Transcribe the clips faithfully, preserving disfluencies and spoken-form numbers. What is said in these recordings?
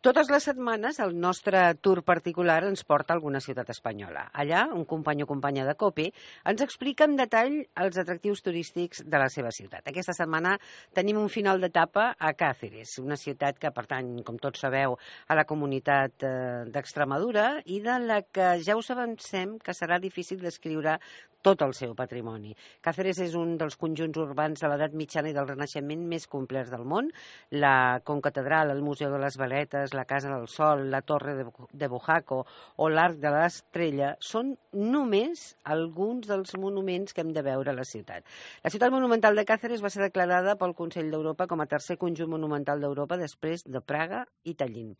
Totes les setmanes el nostre tour particular ens porta a alguna ciutat espanyola. Allà, un company o companya de COPE ens explica en detall els atractius turístics de la seva ciutat. Aquesta setmana tenim un final d'etapa a Cáceres, una ciutat que pertany, com tots sabeu, a la comunitat eh, d'Extremadura i de la que ja us avancem que serà difícil descriure tot el seu patrimoni. Cáceres és un dels conjunts urbans de l'edat mitjana i del Renaixement més complets del món. La concatedral, el Museu de les Veletes, la Casa del Sol, la Torre de Bujaco o l'Arc de l'Estrella són només alguns dels monuments que hem de veure a la ciutat. La ciutat monumental de Cáceres va ser declarada pel Consell d'Europa com a tercer conjunt monumental d'Europa després de Praga i Tallinn.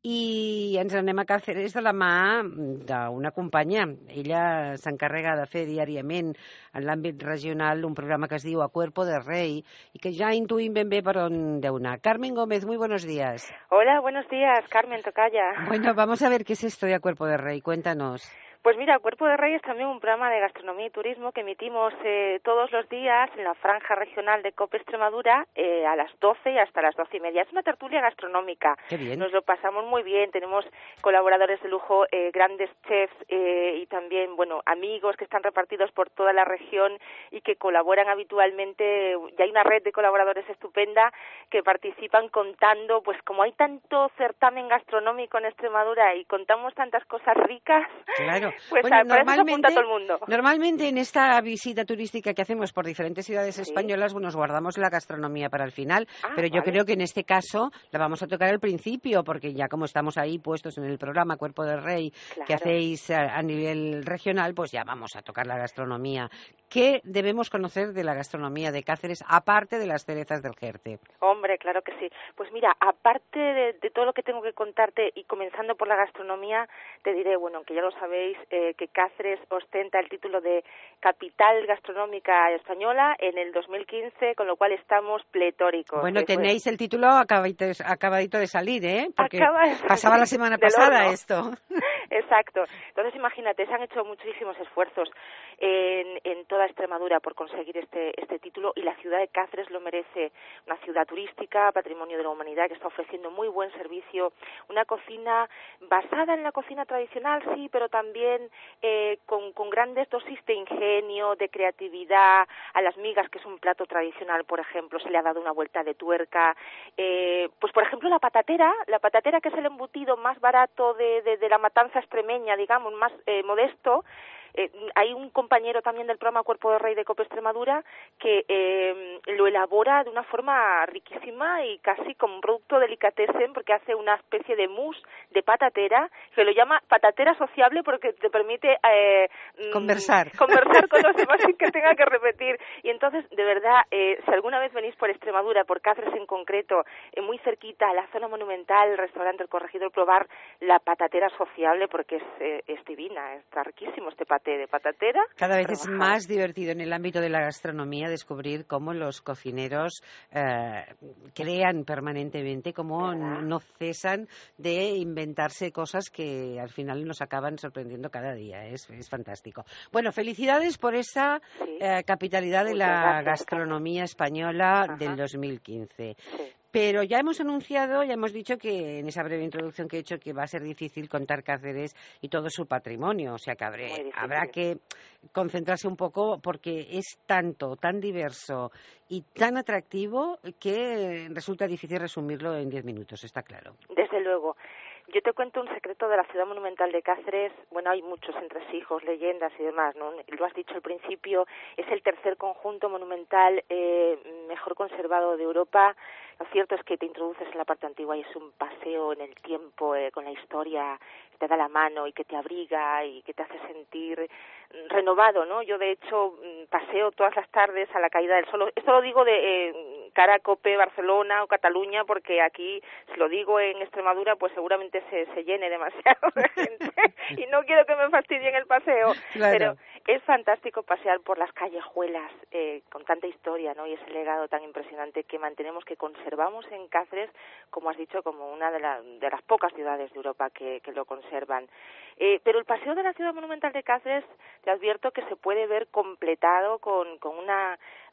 I ens anem a Cáceres de la mà d'una companya. Ella s'encarrega de fer diàriament en l'àmbit regional un programa que es diu A Cuerpo de Rey i que ja intuïm ben bé per on deu anar. Carmen Gómez, muy buenos días. Hola, buenos días, Carmen Tocaya. Bueno, vamos a ver qué es esto de A Cuerpo de Rey, cuéntanos. Pues mira, Cuerpo de Rey es también un programa de gastronomía y turismo que emitimos eh, todos los días en la franja regional de COPE Extremadura eh, a las doce y hasta las doce y media. Es una tertulia gastronómica. Qué bien. Nos lo pasamos muy bien, tenemos colaboradores de lujo, eh, grandes chefs eh, y también, bueno, amigos que están repartidos por toda la región y que colaboran habitualmente. Ya hay una red de colaboradores estupenda que participan contando, pues como hay tanto certamen gastronómico en Extremadura y contamos tantas cosas ricas. Claro. Pues bueno, a, para eso se normalmente, apunta todo el mundo. Normalmente en esta visita turística que hacemos por diferentes ciudades ¿Sí? españolas, bueno, nos guardamos la gastronomía para el final, Ah, pero yo vale. creo que en este caso la vamos a tocar al principio, porque ya como estamos ahí puestos en el programa Cuerpo del Rey, Claro. que hacéis a, a nivel regional, pues ya vamos a tocar la gastronomía. ¿Qué debemos conocer de la gastronomía de Cáceres, aparte de las cerezas del Jerte? Hombre, claro que sí. Pues mira, aparte de, de todo lo que tengo que contarte y comenzando por la gastronomía, te diré, bueno, que ya lo sabéis, eh, que Cáceres ostenta el título de Capital Gastronómica Española en el dos mil quince, con lo cual estamos pletóricos. Bueno, Eh, fue- tenéis el título acabadito, acabadito de salir, ¿eh? Porque Acaba de salir pasaba la semana del pasada horno. esto. Exacto. Entonces, imagínate, se han hecho muchísimos esfuerzos en, en toda Extremadura por conseguir este, este título y la ciudad de Cáceres lo merece. Una ciudad turística, patrimonio de la humanidad, que está ofreciendo muy buen servicio, una cocina basada en la cocina tradicional, sí, pero también eh, con, con grandes dosis de ingenio, de creatividad. A las migas, que es un plato tradicional, por ejemplo, se le ha dado una vuelta de tuerca. Eh, pues, por ejemplo, la patatera, la patatera que es el embutido más barato de, de, de la matanza extremeña, digamos, más eh, modesto. Eh, hay un compañero también del programa Cuerpo de Rey de COPE Extremadura que eh, lo elabora de una forma riquísima y casi como un producto delicatessen, porque hace una especie de mousse de patatera que lo llama patatera sociable porque te permite eh, Conversar. conversar con los demás sin que tenga que repetir. Y entonces, de verdad, eh, si alguna vez venís por Extremadura, por Cáceres en concreto, eh, muy cerquita a la zona monumental, el restaurante El Corregidor, probar la patatera sociable porque es, eh, es divina, está riquísimo este paté de patatera. Cada vez es trabajado. más divertido en el ámbito de la gastronomía descubrir cómo los cocineros eh, crean permanentemente, cómo ¿Verdad? no cesan de inventarse cosas que al final nos acaban sorprendiendo cada día. Es, es fantástico. Bueno, felicidades por esa Sí. eh, capitalidad de Muchas la gracias, gastronomía española Ajá. del dos mil quince. Sí. Pero ya hemos anunciado, ya hemos dicho que en esa breve introducción que he hecho que va a ser difícil contar Cáceres y todo su patrimonio, o sea que habré, Muy difícil. habrá que concentrarse un poco porque es tanto, tan diverso y tan atractivo que resulta difícil resumirlo en diez minutos, está claro. Desde luego. Yo te cuento un secreto de la ciudad monumental de Cáceres. Bueno, hay muchos entresijos, leyendas y demás, ¿no? Lo has dicho al principio, es el tercer conjunto monumental eh, mejor conservado de Europa. Lo cierto es que te introduces en la parte antigua y es un paseo en el tiempo, eh, con la historia, te da la mano y que te abriga y que te hace sentir renovado, ¿no? Yo, de hecho, paseo todas las tardes a la caída del sol. Esto lo digo de eh, cara a COPE, Barcelona o Cataluña, porque aquí, si lo digo en Extremadura, pues seguramente se, se llene demasiado de gente y no quiero que me fastidien el paseo. Claro. Pero es fantástico pasear por las callejuelas eh, con tanta historia, ¿no? Y ese legado tan impresionante que mantenemos, que conservamos en Cáceres, como has dicho, como una de, la, de las pocas ciudades de Europa que, que lo conservan. Eh, pero el paseo de la ciudad monumental de Cáceres, te advierto que se puede ver completado con, con una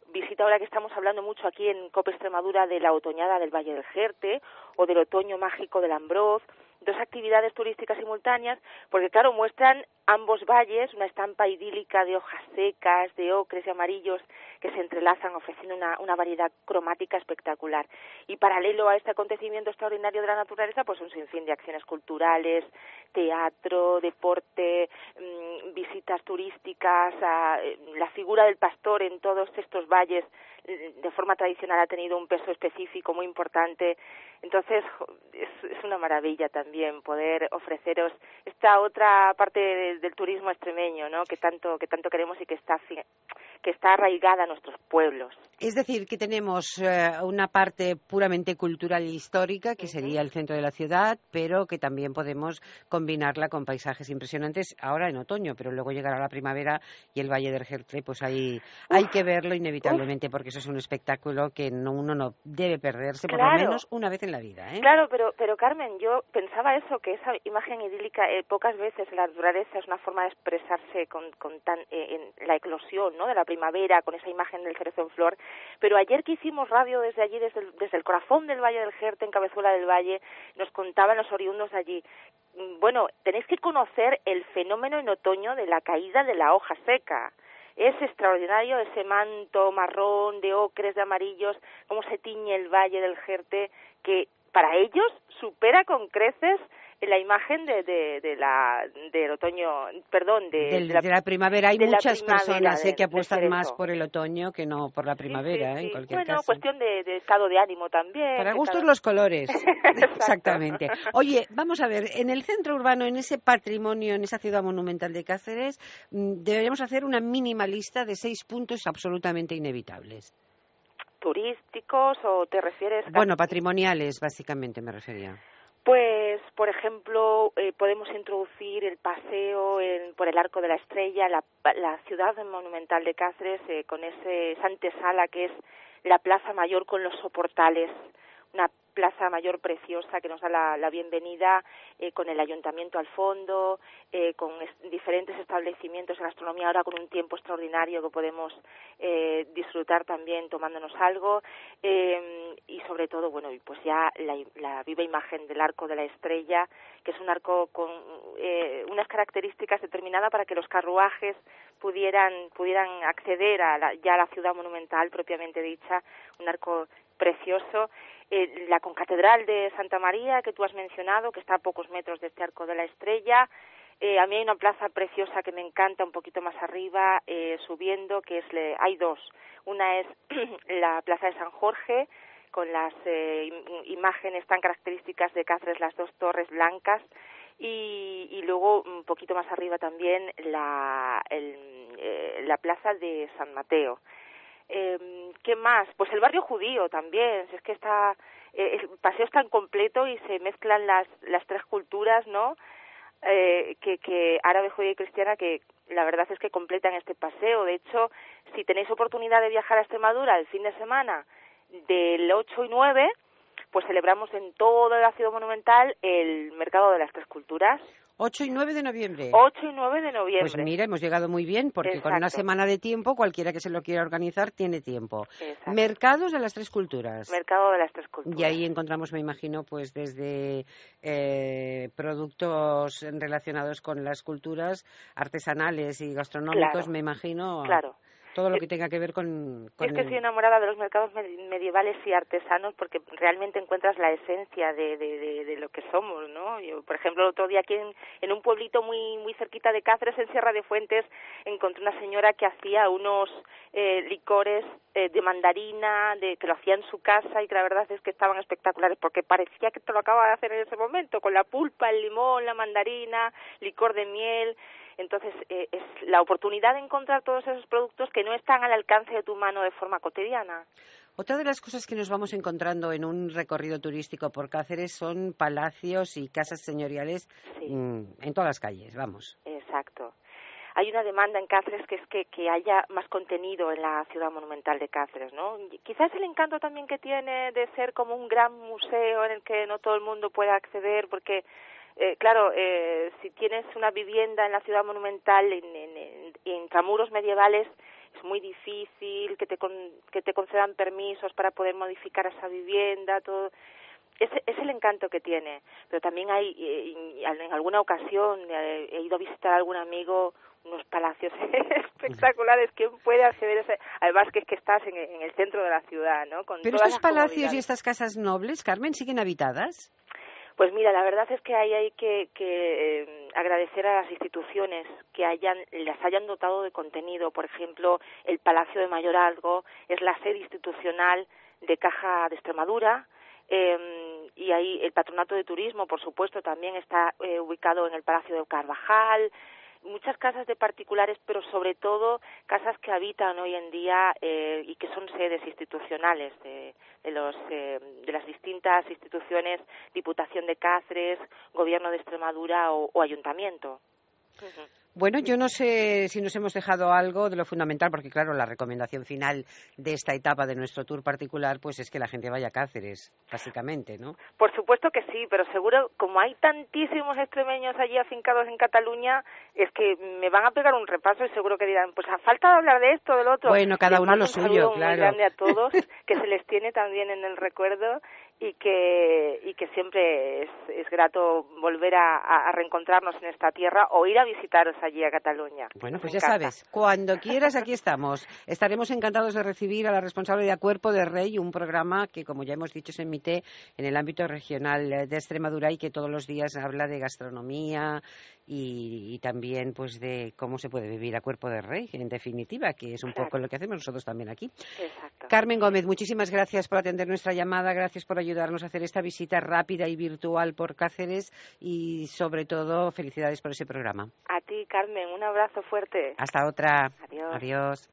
visita, ahora que estamos hablando mucho aquí en COPE Extremadura, de la otoñada del Valle del Jerte o del otoño mágico del Ambroz, dos actividades turísticas simultáneas, porque claro, muestran ambos valles, una estampa idílica de hojas secas, de ocres y amarillos que se entrelazan ofreciendo una, una variedad cromática espectacular. Y paralelo a este acontecimiento extraordinario de la naturaleza, pues un sinfín de acciones culturales, teatro, deporte, mmm, visitas turísticas, a, la figura del pastor en todos estos valles de forma tradicional ha tenido un peso específico muy importante. Entonces es, es una maravilla también poder ofreceros esta otra parte de, del turismo extremeño, ¿no? Que tanto que tanto queremos y que está que está arraigada a nuestros pueblos. Es decir, que tenemos eh, una parte puramente cultural e histórica, que uh-huh. sería el centro de la ciudad, pero que también podemos combinarla con paisajes impresionantes ahora en otoño, pero luego llegará la primavera y el Valle del Jerte, pues ahí uf, hay que verlo inevitablemente, uf. porque eso es un espectáculo que no, uno no debe perderse, claro. por lo menos una vez en la vida, ¿eh? Claro, pero, pero Carmen, yo pensaba eso, que esa imagen idílica, eh, pocas veces la naturaleza es una forma de expresarse con, con tan, eh, en la eclosión, ¿no?, de la primavera, con esa imagen del cerezo en flor, pero ayer que hicimos radio desde allí, desde el, desde el corazón del Valle del Jerte, en Cabezuela del Valle, nos contaban los oriundos de allí. Bueno, tenéis que conocer el fenómeno en otoño de la caída de la hoja seca. Es extraordinario ese manto marrón, de ocres, de amarillos, cómo se tiñe el Valle del Jerte, que para ellos supera con creces la imagen de, de, de la del otoño, perdón, de, Del, de, la, de la primavera. Hay muchas primavera personas de, eh, que apuestan más cerezo. por el otoño que no por la primavera, sí, sí, sí. ¿eh? En cualquier bueno, caso. cuestión de, de estado de ánimo también. Para gustos cada... los colores. Exactamente. Oye, vamos a ver, en el centro urbano, en ese patrimonio, en esa ciudad monumental de Cáceres, deberíamos hacer una mínima lista de seis puntos absolutamente inevitables. ¿Turísticos o te refieres? A... Bueno, patrimoniales, básicamente me refería. Pues, por ejemplo, eh, podemos introducir el paseo en, por el Arco de la Estrella, la, la ciudad monumental de Cáceres, eh, con ese, esa antesala que es la Plaza Mayor con los soportales, una plaza mayor preciosa que nos da la, la bienvenida, eh, con el ayuntamiento al fondo, eh, con es, diferentes establecimientos de gastronomía, ahora con un tiempo extraordinario que podemos eh, disfrutar también tomándonos algo, eh, y sobre todo, bueno, y pues ya la, la viva imagen del Arco de la Estrella, que es un arco con eh, unas características determinadas para que los carruajes pudieran pudieran acceder a la, ya a la ciudad monumental propiamente dicha, un arco precioso. Eh, la concatedral de Santa María, que tú has mencionado, que está a pocos metros de este Arco de la Estrella. Eh, a mí hay una plaza preciosa que me encanta un poquito más arriba, eh, subiendo, que es le, hay dos. Una es la Plaza de San Jorge, con las eh, imágenes tan características de Cáceres, las dos torres blancas, y, y luego un poquito más arriba también la, el, eh, la Plaza de San Mateo. Eh, ¿Qué más? Pues el barrio judío también, es que está, eh, el paseo es tan completo y se mezclan las, las tres culturas, ¿no?, eh, que, que árabe, judía y cristiana, que la verdad es que completan este paseo. De hecho, si tenéis oportunidad de viajar a Extremadura el fin de semana del ocho y nueve, pues celebramos en toda la ciudad monumental el Mercado de las Tres Culturas. ocho y nueve de noviembre. ocho y nueve de noviembre. Pues mira, hemos llegado muy bien, porque Exacto. con una semana de tiempo, cualquiera que se lo quiera organizar tiene tiempo. Exacto. Mercados de las Tres Culturas. Mercado de las Tres Culturas. Y ahí encontramos, me imagino, pues desde eh, productos relacionados con las culturas artesanales y gastronómicos, claro. me imagino. Claro. Todo lo que tenga que ver con... con es que el... soy enamorada de los mercados medievales y artesanos, porque realmente encuentras la esencia de, de, de, de lo que somos, ¿no? Yo, por ejemplo, el otro día aquí en, en un pueblito muy muy cerquita de Cáceres, en Sierra de Fuentes, encontré una señora que hacía unos eh, licores eh, de mandarina, de que lo hacía en su casa, y que la verdad es que estaban espectaculares, porque parecía que te lo acababa de hacer en ese momento, con la pulpa, el limón, la mandarina, licor de miel. Entonces, eh, es la oportunidad de encontrar todos esos productos que no están al alcance de tu mano de forma cotidiana. Otra de las cosas que nos vamos encontrando en un recorrido turístico por Cáceres son palacios y casas señoriales, sí, mmm, en todas las calles, vamos. Exacto. Hay una demanda en Cáceres que es que, que haya más contenido en la ciudad monumental de Cáceres, ¿no? Quizás el encanto también que tiene de ser como un gran museo en el que no todo el mundo pueda acceder, porque... Eh, claro, eh, si tienes una vivienda en la ciudad monumental, en, en, en intramuros medievales, es muy difícil que te, con, que te concedan permisos para poder modificar esa vivienda, todo. Es, es el encanto que tiene, pero también hay, eh, en alguna ocasión eh, he ido a visitar a algún amigo, unos palacios espectaculares. ¿Quién puede acceder a ese? Además que es que estás en, en el centro de la ciudad, ¿no? Con Pero todas estos las palacios y estas casas nobles, Carmen, ¿siguen habitadas? Pues mira, la verdad es que ahí hay que, que eh, agradecer a las instituciones que hayan, las hayan dotado de contenido. Por ejemplo, el Palacio de Mayorazgo es la sede institucional de Caja de Extremadura, eh, y ahí el Patronato de Turismo, por supuesto, también está eh, ubicado en el Palacio de Carvajal. Muchas casas de particulares, pero sobre todo casas que habitan hoy en día eh, y que son sedes institucionales de, de, los, eh, de las distintas instituciones, Diputación de Cáceres, Gobierno de Extremadura o, o Ayuntamiento. Uh-huh. Bueno, yo no sé si nos hemos dejado algo de lo fundamental, porque claro, la recomendación final de esta etapa de nuestro tour particular pues es que la gente vaya a Cáceres, básicamente, ¿no? Por supuesto que sí, pero seguro, como hay tantísimos extremeños allí afincados en Cataluña, es que me van a pegar un repaso y seguro que dirán, pues a falta de hablar de esto, del otro. Bueno, cada uno lo un suyo, claro. claro. Muy grande a todos, que se les tiene también en el recuerdo y que y que siempre es, es grato volver a, a reencontrarnos en esta tierra o ir a visitaros allí a Cataluña. Bueno, pues ya sabes, cuando quieras aquí estamos. Estaremos encantados de recibir a la responsable de A Cuerpo de Rey, un programa que, como ya hemos dicho, se emite en el ámbito regional de Extremadura y que todos los días habla de gastronomía y, y también pues de cómo se puede vivir a Cuerpo de Rey, en definitiva, que es un Exacto. poco lo que hacemos nosotros también aquí. Exacto. Carmen Gómez, muchísimas gracias por atender nuestra llamada, gracias por ayudarnos a hacer esta visita rápida y virtual por Cáceres y, sobre todo, felicidades por ese programa. A ti, Carmen, un abrazo fuerte. Hasta otra. Adiós. Adiós.